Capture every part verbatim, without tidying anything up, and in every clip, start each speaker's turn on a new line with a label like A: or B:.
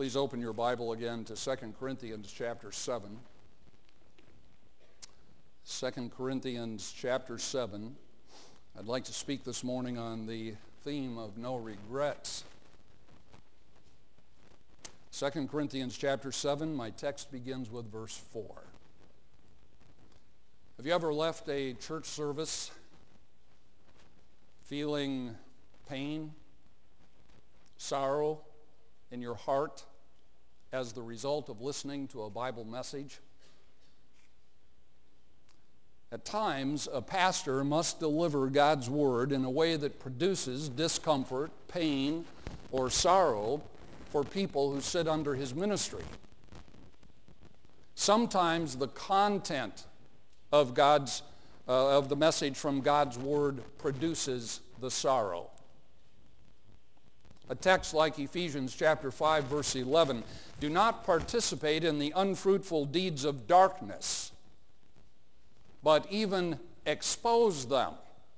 A: Please open your Bible again to Second Corinthians chapter seven. Second Corinthians chapter seven. I'd like to speak this morning on the theme of no regrets. Second Corinthians chapter seven, my text begins with verse four. Have you ever left a church service feeling pain, sorrow in your heart as the result of listening to a Bible message? At times, a pastor must deliver God's word in a way that produces discomfort, pain, or sorrow for people who sit under his ministry. Sometimes the content of God's uh, of the message from God's word produces the sorrow. A text like Ephesians chapter five, verse eleven, do not participate in the unfruitful deeds of darkness, but even expose them.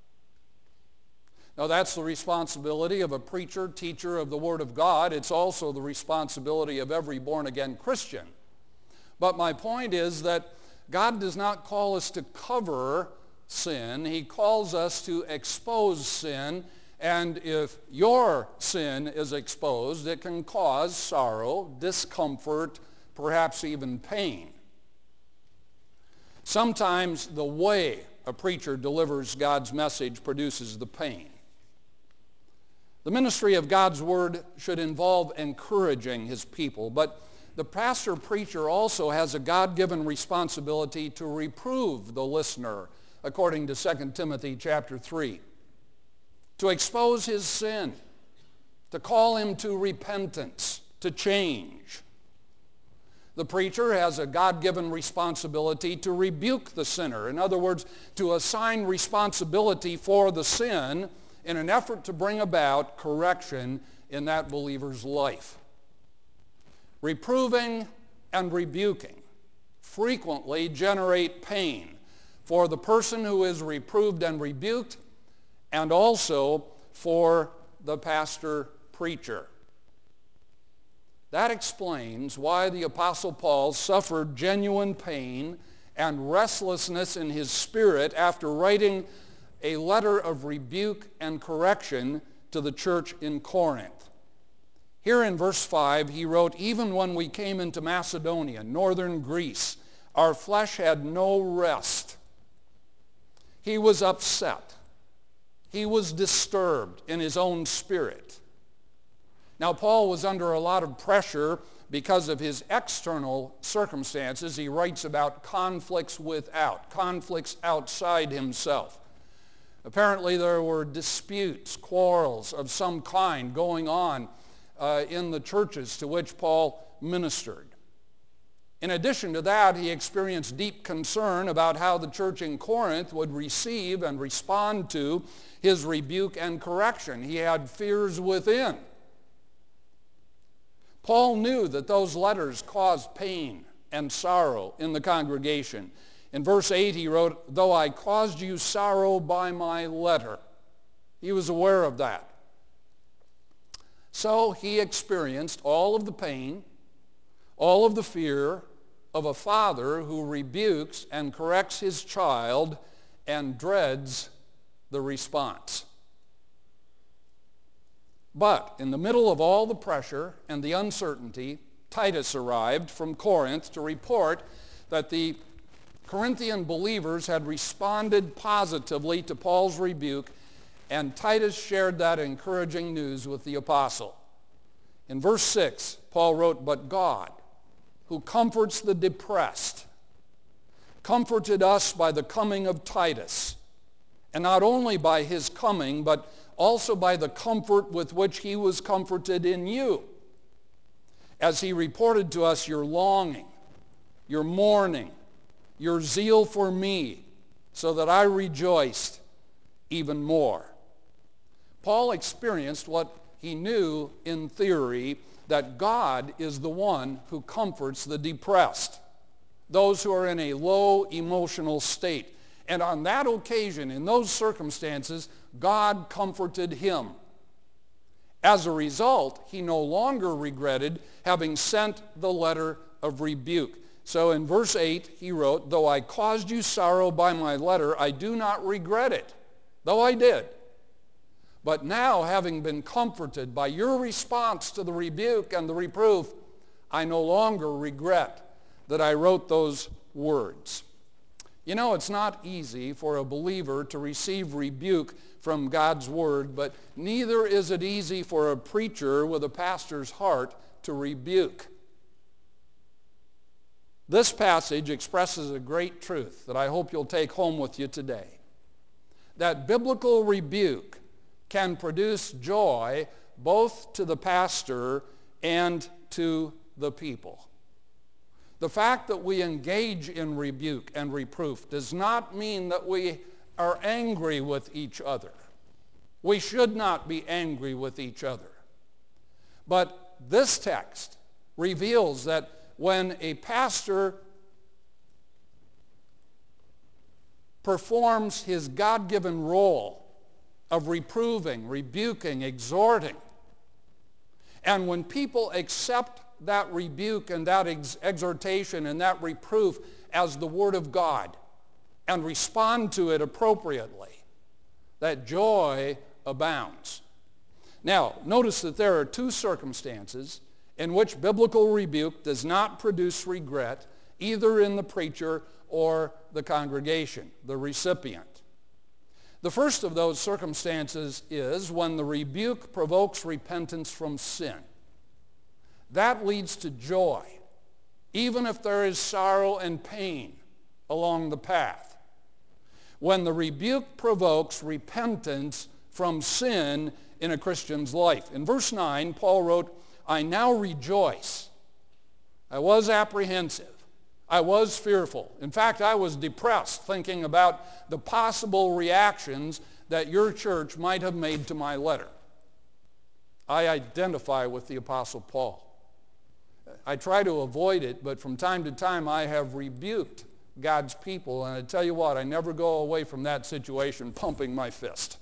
A: Now that's the responsibility of a preacher, teacher of the Word of God. It's also the responsibility of every born-again Christian. But my point is that God does not call us to cover sin. He calls us to expose sin. And if your sin is exposed, it can cause sorrow, discomfort, perhaps even pain. Sometimes the way a preacher delivers God's message produces the pain. The ministry of God's word should involve encouraging his people, but the pastor-preacher also has a God-given responsibility to reprove the listener, according to Second Timothy chapter three. To expose his sin, to call him to repentance, to change. The preacher has a God-given responsibility to rebuke the sinner. In other words, to assign responsibility for the sin in an effort to bring about correction in that believer's life. Reproving and rebuking frequently generate pain for the person who is reproved and rebuked, and also for the pastor-preacher. That explains why the Apostle Paul suffered genuine pain and restlessness in his spirit after writing a letter of rebuke and correction to the church in Corinth. Here in verse five, he wrote, "Even when we came into Macedonia, northern Greece, our flesh had no rest." He was upset. He was disturbed in his own spirit. Now, Paul was under a lot of pressure because of his external circumstances. He writes about conflicts without, conflicts outside himself. Apparently, there were disputes, quarrels of some kind going on uh, in the churches to which Paul ministered. In addition to that, he experienced deep concern about how the church in Corinth would receive and respond to his rebuke and correction. He had fears within. Paul knew that those letters caused pain and sorrow in the congregation. In verse eight he wrote, "Though I caused you sorrow by my letter." He was aware of that. So he experienced all of the pain, all of the fear of a father who rebukes and corrects his child and dreads the response. But in the middle of all the pressure and the uncertainty, Titus arrived from Corinth to report that the Corinthian believers had responded positively to Paul's rebuke, and Titus shared that encouraging news with the apostle. In verse six, Paul wrote, "But God, who comforts the depressed, comforted us by the coming of Titus, and not only by his coming, but also by the comfort with which he was comforted in you, as he reported to us your longing, your mourning, your zeal for me, so that I rejoiced even more." Paul experienced what he knew in theory, that God is the one who comforts the depressed, those who are in a low emotional state. And on that occasion, in those circumstances, God comforted him. As a result, he no longer regretted having sent the letter of rebuke. So in verse eight, he wrote, "Though I caused you sorrow by my letter, I do not regret it, though I did. But now, having been comforted by your response to the rebuke and the reproof, I no longer regret that I wrote those words." You know, it's not easy for a believer to receive rebuke from God's word, but neither is it easy for a preacher with a pastor's heart to rebuke. This passage expresses a great truth that I hope you'll take home with you today. That biblical rebuke can produce joy both to the pastor and to the people. The fact that we engage in rebuke and reproof does not mean that we are angry with each other. We should not be angry with each other. But this text reveals that when a pastor performs his God-given role of reproving, rebuking, exhorting, and when people accept that rebuke and that ex- exhortation and that reproof as the Word of God and respond to it appropriately, that joy abounds. Now, notice that there are two circumstances in which biblical rebuke does not produce regret, either in the preacher or the congregation, the recipient. The first of those circumstances is when the rebuke provokes repentance from sin. That leads to joy, even if there is sorrow and pain along the path. When the rebuke provokes repentance from sin in a Christian's life. In verse nine, Paul wrote, "I now rejoice. I was apprehensive. I was fearful. In fact, I was depressed thinking about the possible reactions that your church might have made to my letter." I identify with the Apostle Paul. I try to avoid it, but from time to time I have rebuked God's people, and I tell you what, I never go away from that situation pumping my fist.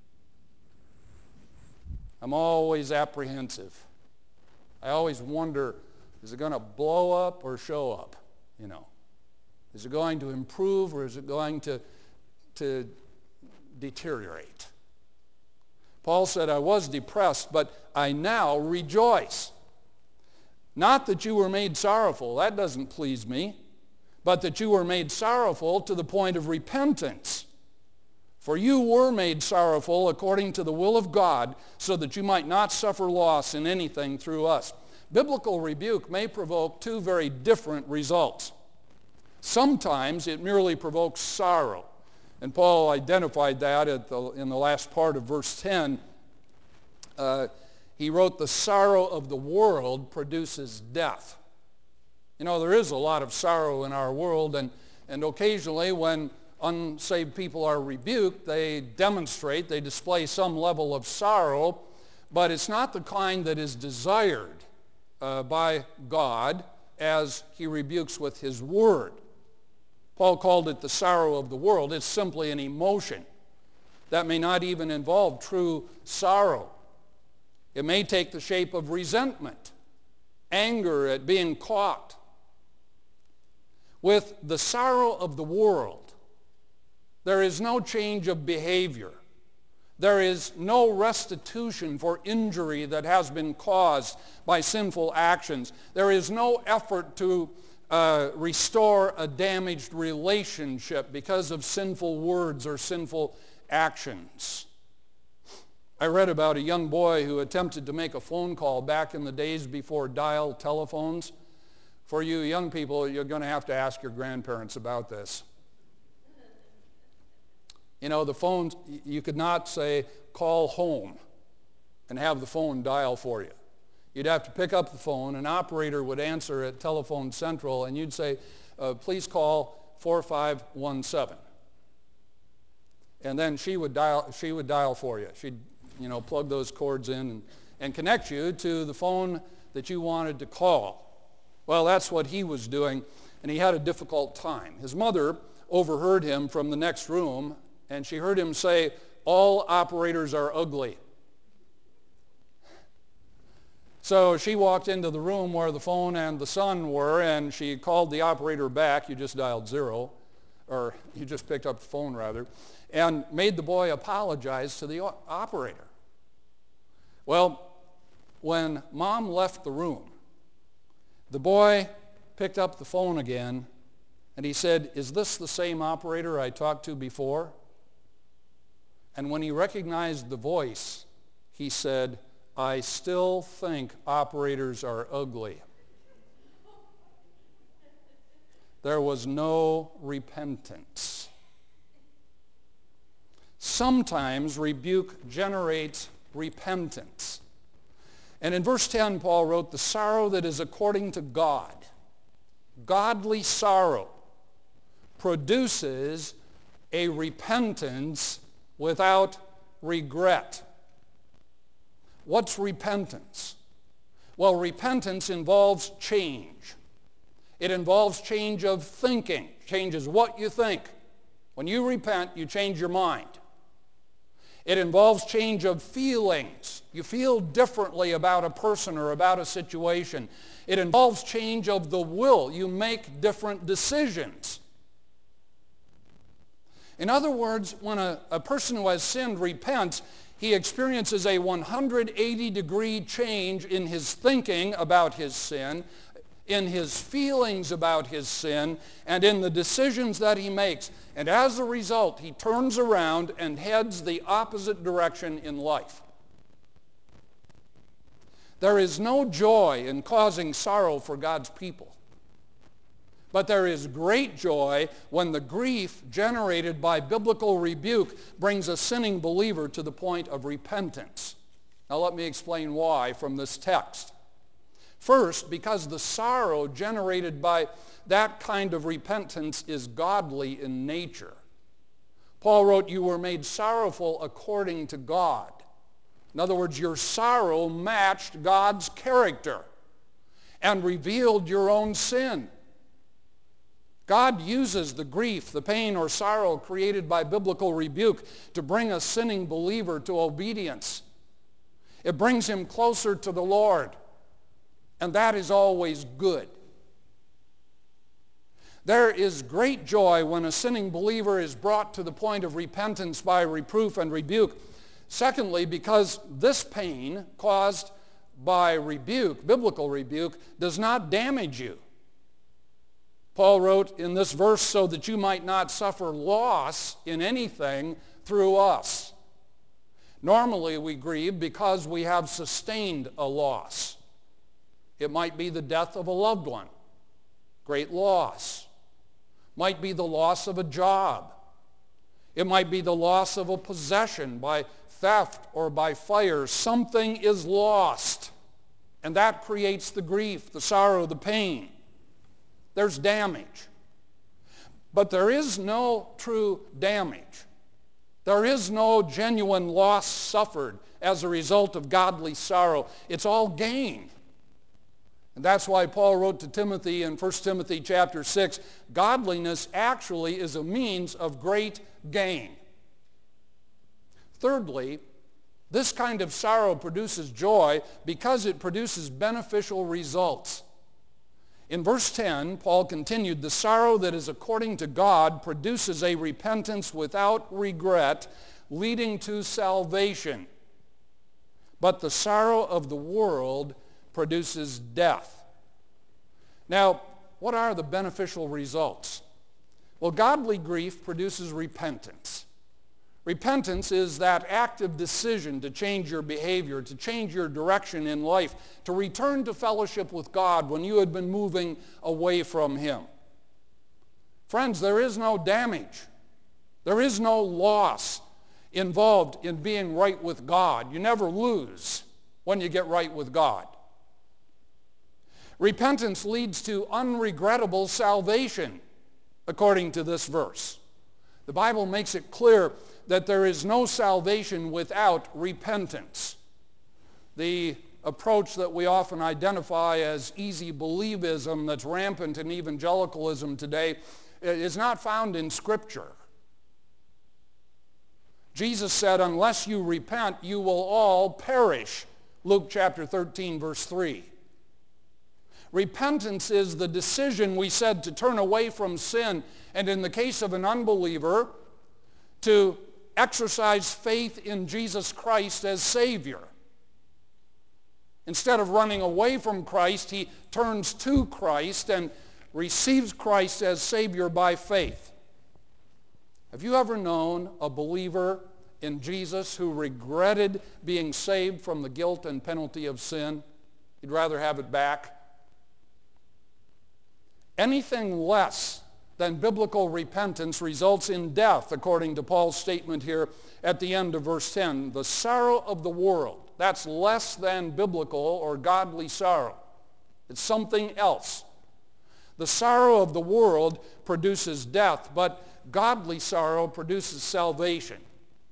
A: I'm always apprehensive. I always wonder, is it going to blow up or show up? You know, is it going to improve or is it going to, to deteriorate? Paul said, "I was depressed, but I now rejoice. Not that you were made sorrowful, that doesn't please me, but that you were made sorrowful to the point of repentance. For you were made sorrowful according to the will of God, so that you might not suffer loss in anything through us." Biblical rebuke may provoke two very different results. Sometimes it merely provokes sorrow, and Paul identified that at the, in the last part of verse ten. Uh, he wrote, "The sorrow of the world produces death." You know, there is a lot of sorrow in our world, and, and occasionally when unsaved people are rebuked, they demonstrate, they display some level of sorrow, but it's not the kind that is desired uh, by God as he rebukes with his word. Paul called it the sorrow of the world. It's simply an emotion that may not even involve true sorrow. It may take the shape of resentment, anger at being caught. With the sorrow of the world, there is no change of behavior. There is no restitution for injury that has been caused by sinful actions. There is no effort to uh, restore a damaged relationship because of sinful words or sinful actions. I read about a young boy who attempted to make a phone call back in the days before dial telephones. For you young people, you're going to have to ask your grandparents about this. You know, the phones, you could not say, "call home," and have the phone dial for you. You'd have to pick up the phone, an operator would answer at Telephone Central, and you'd say, uh, "Please call four five one seven." And then she would dial, she would dial for you. She'd, you know, plug those cords in and, and connect you to the phone that you wanted to call. Well, that's what he was doing, and he had a difficult time. His mother overheard him from the next room, and she heard him say, "All operators are ugly." So she walked into the room where the phone and the son were, and she called the operator back. You just dialed zero, or you just picked up the phone, rather, and made the boy apologize to the operator. Well, when Mom left the room, the boy picked up the phone again, and he said, "Is this the same operator I talked to before?" And when he recognized the voice, he said, "I still think operators are ugly." There was no repentance. Sometimes rebuke generates repentance. And in verse ten, Paul wrote, "The sorrow that is according to God," godly sorrow, produces a repentance without regret. What's repentance? Well, repentance involves change. It involves change of thinking, changes what you think. When you repent, you change your mind. It involves change of feelings. You feel differently about a person or about a situation. It involves change of the will. You make different decisions. In other words, when a, a person who has sinned repents, he experiences a one hundred eighty degree change in his thinking about his sin, in his feelings about his sin, and in the decisions that he makes. And as a result, he turns around and heads the opposite direction in life. There is no joy in causing sorrow for God's people. But there is great joy when the grief generated by biblical rebuke brings a sinning believer to the point of repentance. Now let me explain why from this text. First, because the sorrow generated by that kind of repentance is godly in nature. Paul wrote, "You were made sorrowful according to God." In other words, your sorrow matched God's character and revealed your own sin. God uses the grief, the pain, or sorrow created by biblical rebuke to bring a sinning believer to obedience. It brings him closer to the Lord, and that is always good. There is great joy when a sinning believer is brought to the point of repentance by reproof and rebuke. Secondly, because this pain caused by rebuke, biblical rebuke, does not damage you. Paul wrote in this verse, "So that you might not suffer loss in anything through us." Normally we grieve because we have sustained a loss. It might be the death of a loved one, great loss. Might be the loss of a job. It might be the loss of a possession by theft or by fire. Something is lost, and that creates the grief, the sorrow, the pain. There's damage. But there is no true damage. There is no genuine loss suffered as a result of godly sorrow. It's all gain. And that's why Paul wrote to Timothy in First Timothy chapter six, godliness actually is a means of great gain. Thirdly, this kind of sorrow produces joy because it produces beneficial results. In verse ten, Paul continued, "The sorrow that is according to God produces a repentance without regret, leading to salvation. But the sorrow of the world produces death." Now, what are the beneficial results? Well, godly grief produces repentance. Repentance is that active decision to change your behavior, to change your direction in life, to return to fellowship with God when you had been moving away from Him. Friends, there is no damage. There is no loss involved in being right with God. You never lose when you get right with God. Repentance leads to unregrettable salvation, according to this verse. The Bible makes it clear that there is no salvation without repentance. The approach that we often identify as easy believism that's rampant in evangelicalism today is not found in Scripture. Jesus said, "Unless you repent, you will all perish." Luke chapter thirteen, verse three. Repentance is the decision, we said, to turn away from sin, and in the case of an unbeliever, to exercise faith in Jesus Christ as Savior. Instead of running away from Christ, he turns to Christ and receives Christ as Savior by faith. Have you ever known a believer in Jesus who regretted being saved from the guilt and penalty of sin? He'd rather have it back. Anything less than biblical repentance results in death, according to Paul's statement here at the end of verse ten. The sorrow of the world, that's less than biblical or godly sorrow. It's something else. The sorrow of the world produces death, but godly sorrow produces salvation.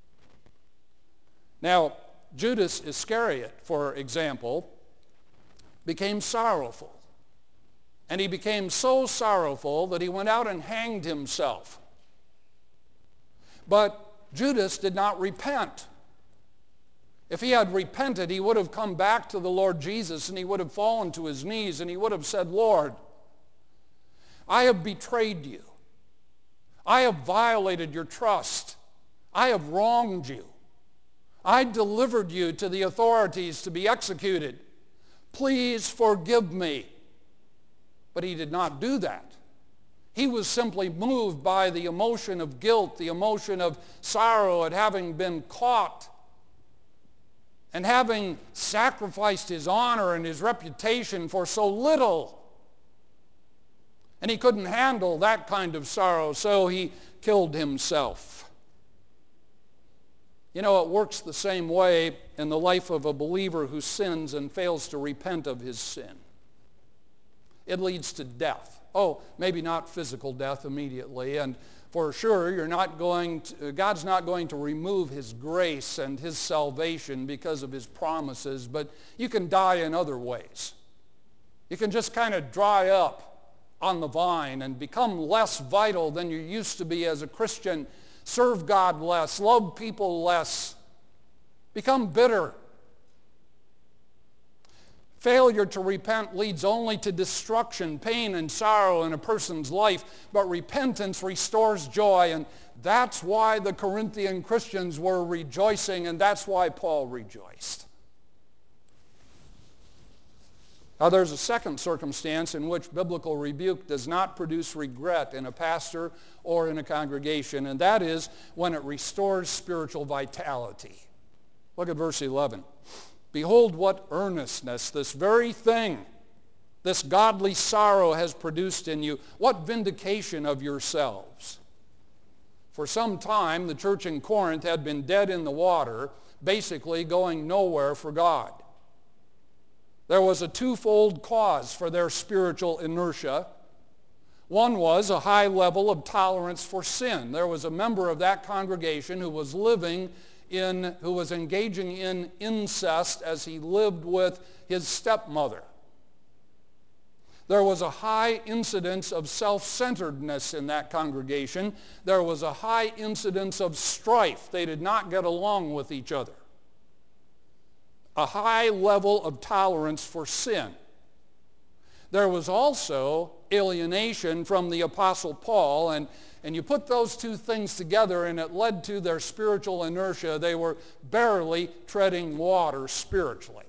A: Now, Judas Iscariot, for example, became sorrowful. And he became so sorrowful that he went out and hanged himself. But Judas did not repent. If he had repented, he would have come back to the Lord Jesus and he would have fallen to his knees and he would have said, Lord, I have betrayed you. I have violated your trust. I have wronged you. I delivered you to the authorities to be executed. Please forgive me. But he did not do that. He was simply moved by the emotion of guilt, the emotion of sorrow at having been caught and having sacrificed his honor and his reputation for so little. And he couldn't handle that kind of sorrow, so he killed himself. You know, it works the same way in the life of a believer who sins and fails to repent of his sin. It leads to death. Oh, maybe not physical death immediately, and for sure you're not going to, God's not going to remove his grace and his salvation because of his promises, but you can die in other ways. You can just kind of dry up on the vine and become less vital than you used to be as a Christian, serve God less, love people less, become bitter. Failure to repent leads only to destruction, pain, and sorrow in a person's life, but repentance restores joy, and that's why the Corinthian Christians were rejoicing, and that's why Paul rejoiced. Now, there's a second circumstance in which biblical rebuke does not produce regret in a pastor or in a congregation, and that is when it restores spiritual vitality. Look at verse eleven. Behold what earnestness this very thing, this godly sorrow has produced in you. What vindication of yourselves. For some time, the church in Corinth had been dead in the water, basically going nowhere for God. There was a twofold cause for their spiritual inertia. One was a high level of tolerance for sin. There was a member of that congregation who was living in, who was engaging in incest as he lived with his stepmother. There was a high incidence of self-centeredness in that congregation. There was a high incidence of strife. They did not get along with each other. A high level of tolerance for sin. There was also alienation from the Apostle Paul, and, and you put those two things together and it led to their spiritual inertia. They were barely treading water spiritually.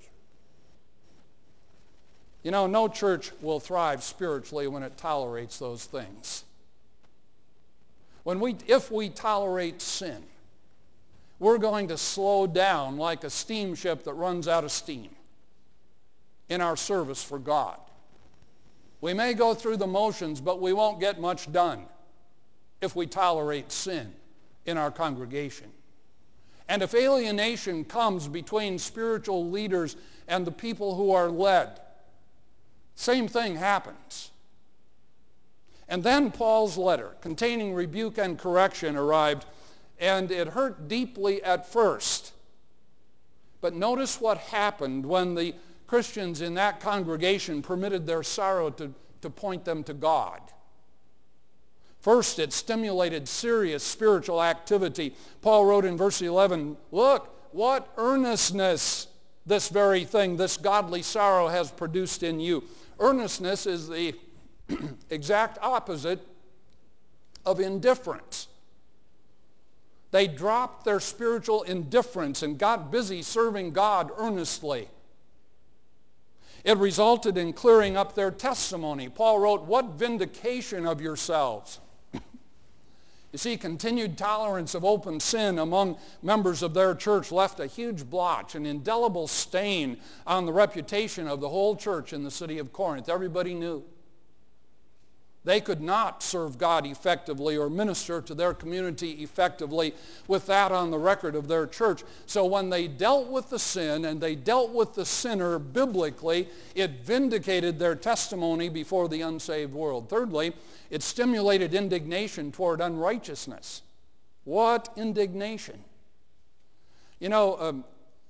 A: You know, no church will thrive spiritually when it tolerates those things. When we, if we tolerate sin, we're going to slow down like a steamship that runs out of steam in our service for God. We may go through the motions, but we won't get much done if we tolerate sin in our congregation. And if alienation comes between spiritual leaders and the people who are led, same thing happens. And then Paul's letter, containing rebuke and correction, arrived, and it hurt deeply at first. But notice what happened when the Christians in that congregation permitted their sorrow to, to point them to God. First, it stimulated serious spiritual activity. Paul wrote in verse eleven, look, what earnestness this very thing, this godly sorrow has produced in you. Earnestness is the exact opposite of indifference. They dropped their spiritual indifference and got busy serving God earnestly. It resulted in clearing up their testimony. Paul wrote, "What vindication of yourselves?" You see, continued tolerance of open sin among members of their church left a huge blotch, an indelible stain on the reputation of the whole church in the city of Corinth. Everybody knew. They could not serve God effectively or minister to their community effectively with that on the record of their church. So when they dealt with the sin and they dealt with the sinner biblically, it vindicated their testimony before the unsaved world. Thirdly, it stimulated indignation toward unrighteousness. What indignation? You know, um,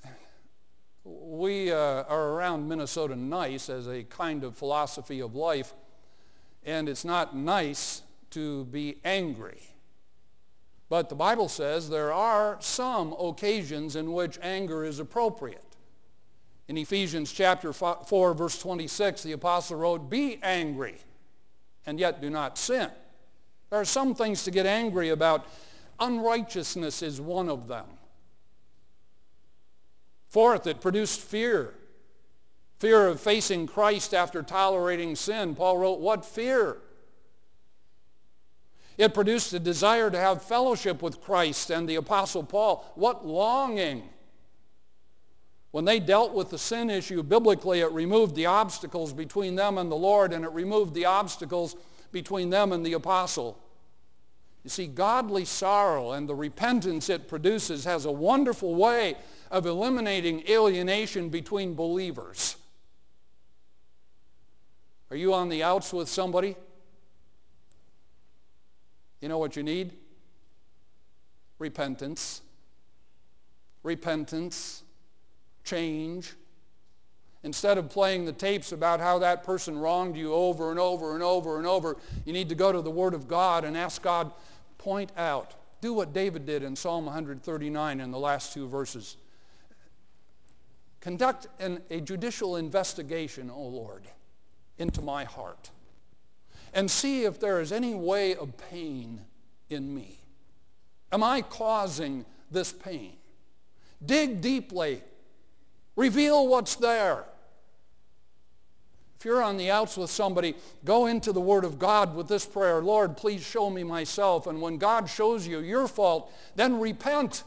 A: we uh, are around Minnesota nice as a kind of philosophy of life. And it's not nice to be angry. But the Bible says there are some occasions in which anger is appropriate. In Ephesians chapter four, verse twenty-six, the apostle wrote, "Be angry, and yet do not sin." There are some things to get angry about. Unrighteousness is one of them. Fourth, it produced fear. Fear of facing Christ after tolerating sin. Paul wrote, "What fear?" It produced a desire to have fellowship with Christ and the Apostle Paul. What longing? When they dealt with the sin issue biblically, it removed the obstacles between them and the Lord, and it removed the obstacles between them and the apostle. You see, godly sorrow and the repentance it produces has a wonderful way of eliminating alienation between believers. Are you on the outs with somebody? You know what you need? Repentance. Repentance. Change. Instead of playing the tapes about how that person wronged you over and over and over and over, you need to go to the Word of God and ask God, point out. Do what David did in Psalm one thirty-nine in the last two verses. Conduct an, a judicial investigation, O Lord, into my heart, and see if there is any way of pain in me. Am I causing this pain? Dig deeply. Reveal what's there. If you're on the outs with somebody, go into the Word of God with this prayer, "Lord, please show me myself." And when God shows you your fault, then repent.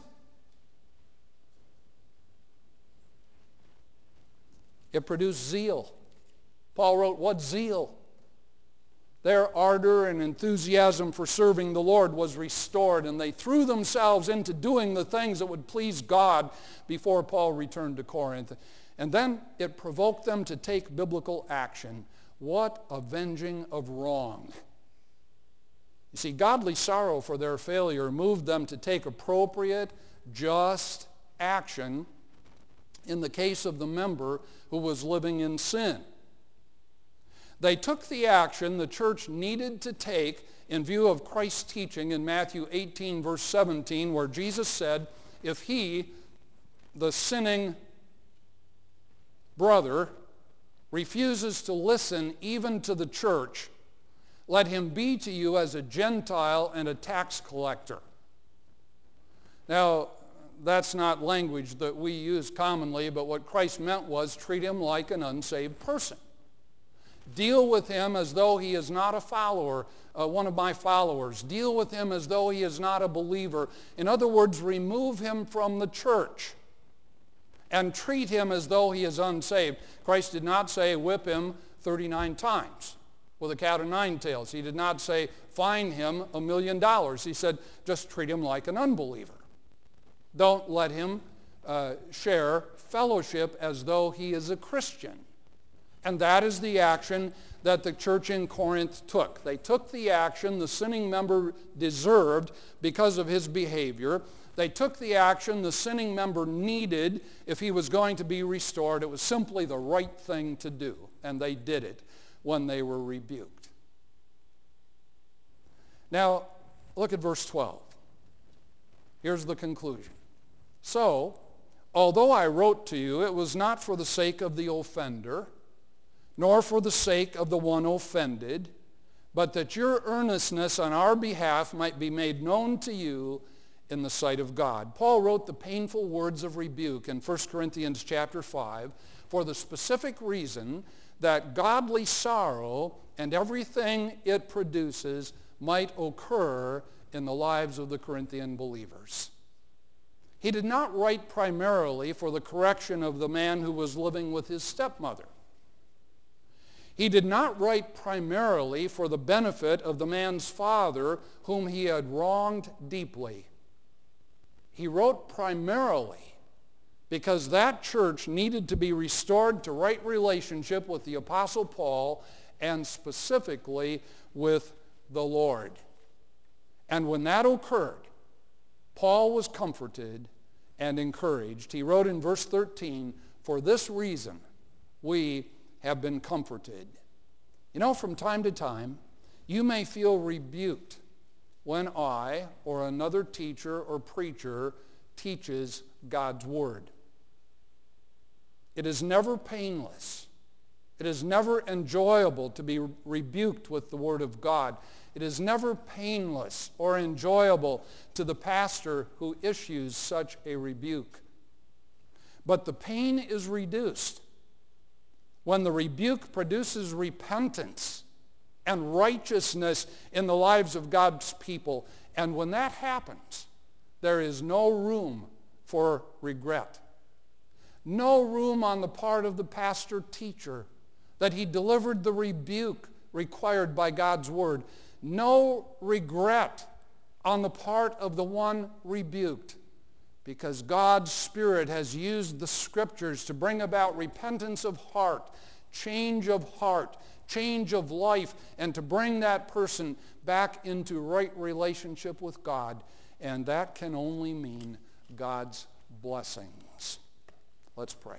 A: It produced zeal. Paul wrote, "What zeal?" Their ardor and enthusiasm for serving the Lord was restored, and they threw themselves into doing the things that would please God before Paul returned to Corinth. And then it provoked them to take biblical action. What avenging of wrong. You see, godly sorrow for their failure moved them to take appropriate, just action in the case of the member who was living in sin. They took the action the church needed to take in view of Christ's teaching in Matthew eighteen, verse seventeen, where Jesus said, if he, the sinning brother, refuses to listen even to the church, let him be to you as a Gentile and a tax collector. Now, that's not language that we use commonly, but what Christ meant was treat him like an unsaved person. Deal with him as though he is not a follower, uh, one of my followers. Deal with him as though he is not a believer. In other words, remove him from the church and treat him as though he is unsaved. Christ did not say whip him thirty-nine times with a cat of nine tails. He did not say fine him a million dollars. He said just treat him like an unbeliever. Don't let him uh, share fellowship as though he is a Christian. And that is the action that the church in Corinth took. They took the action the sinning member deserved because of his behavior. They took the action the sinning member needed if he was going to be restored. It was simply the right thing to do, and they did it when they were rebuked. Now, look at verse twelve. Here's the conclusion. So, Although I wrote to you, it was not for the sake of the offender, nor for the sake of the one offended, but that your earnestness on our behalf might be made known to you in the sight of God. Paul wrote the painful words of rebuke in First Corinthians chapter five for the specific reason that godly sorrow and everything it produces might occur in the lives of the Corinthian believers. He did not write primarily for the correction of the man who was living with his stepmother. He did not write primarily for the benefit of the man's father whom he had wronged deeply. He wrote primarily because that church needed to be restored to right relationship with the Apostle Paul and specifically with the Lord. And when that occurred, Paul was comforted and encouraged. He wrote in verse thirteen, "For this reason we have been comforted." You know, from time to time, you may feel rebuked when I or another teacher or preacher teaches God's word. It is never painless. It is never enjoyable to be rebuked with the word of God. It is never painless or enjoyable to the pastor who issues such a rebuke. But the pain is reduced when the rebuke produces repentance and righteousness in the lives of God's people. And when that happens, there is no room for regret. No room on the part of the pastor-teacher that he delivered the rebuke required by God's word. No regret on the part of the one rebuked, because God's Spirit has used the Scriptures to bring about repentance of heart, change of heart, change of life, and to bring that person back into right relationship with God. And that can only mean God's blessings. Let's pray.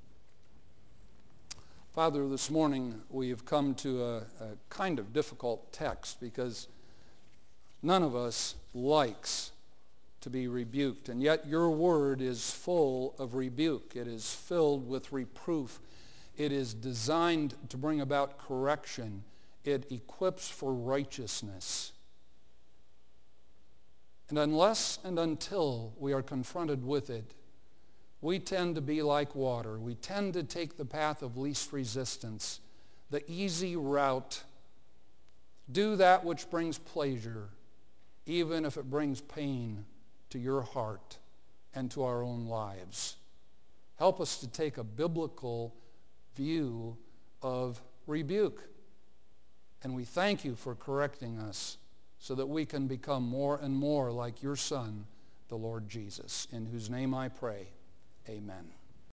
A: Father, this morning we have come to a, a kind of difficult text because none of us likes to be rebuked, and yet your word is full of rebuke. It is filled with reproof. It is designed to bring about correction. It equips for righteousness. And unless and until we are confronted with it, we tend to be like water. We tend to take the path of least resistance, the easy route. Do that which brings pleasure, even if it brings pain to your heart and to our own lives. Help us to take a biblical view of rebuke. And we thank you for correcting us so that we can become more and more like your Son, the Lord Jesus, in whose name I pray. Amen.